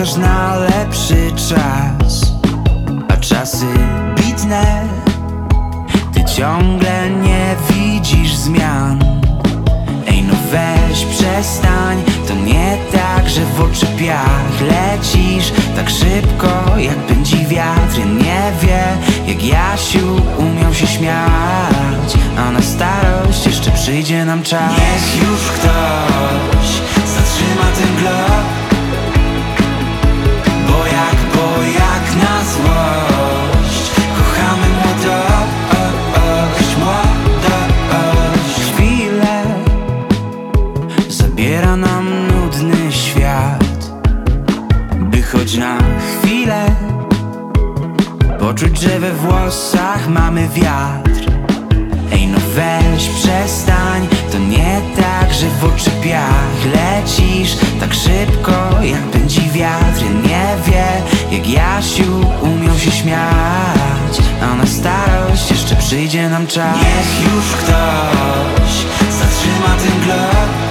czekasz na lepszy czas, a czasy bitne, ty ciągle nie widzisz zmian. Ej no weź przestań, to nie tak, że w oczy piach lecisz tak szybko jak pędzi wiatr. Ja nie wie jak Jasiu umiał się śmiać, a na starość jeszcze przyjdzie nam czas. Niech już ktoś zatrzyma ten glob, bo jak na złość kochamy młodość, młodość. Chwilę zabiera nam nudny świat, by choć na chwilę poczuć, że we włosach mamy wiatr. Ej no weź przestań, to nie tak, że w oczy piach lecisz tak szybko jak pędzi wiatr. Ja nie wie jak Jasiu umiał się śmiać, a na starość jeszcze przyjdzie nam czas. Niech już ktoś zatrzyma ten glob,